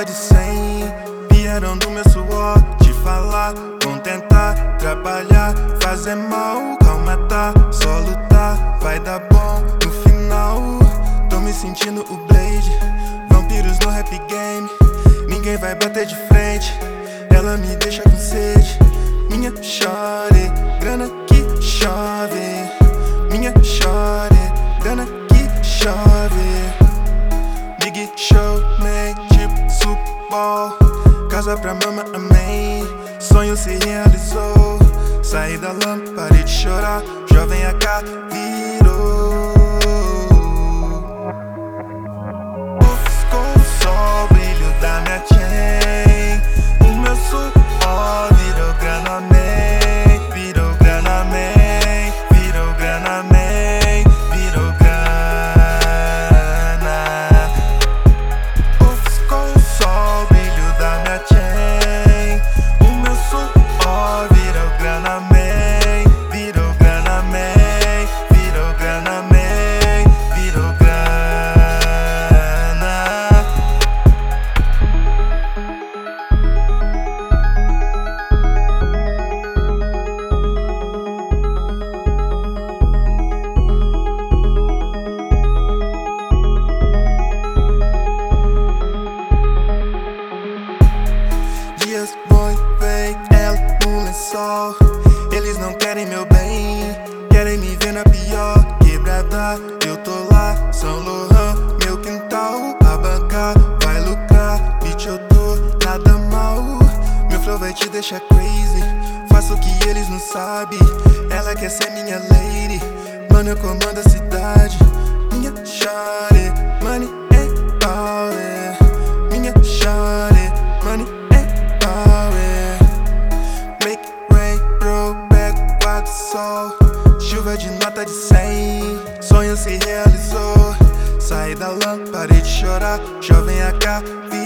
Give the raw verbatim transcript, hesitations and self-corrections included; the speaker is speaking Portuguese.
nota de cem. Vieram do meu suor, te falar, vão tentar trabalhar, fazer mal, calma tá, só lutar, vai dar bom no final. Tô me sentindo o Blade, vampiros no rap game, ninguém vai bater de frente, ela me deixa com sede. Minha shorty, grana que chove, minha shorty, grana que chove. Big show, man, tipo Super Bowl, casa pra mama, amém, sonho se realizou. Saí da lama, parei de chorar, jovem A K virou. Ofuscou o sol, brilho da minha chain, o meu suor virou grana, man, virou grana, man, virou grana, man, virou grana. Ofuscou o sol, brilho da minha chain, o meu suor virou grana, man, virou grana, man, virou grana, man, virou grana. Dias vão e vem, ela no lençol. Eles não querem meu bem, querem me ver na pior quebrada. Eu tô lá, São Laurent, meu quintal. A banca vai lucrar, bitch, eu tô nada mal. Meu flow vai te deixar crazy, faço o que eles não sabem. Ela quer ser minha lady, mano, eu comando a cidade. Minha shawty, money and power. Minha shawty, money and power. Make rain, bro, pego quatro sol. Chuva de nota de cem, sonho se realizou. Saí da lama, parei de chorar, jovem A K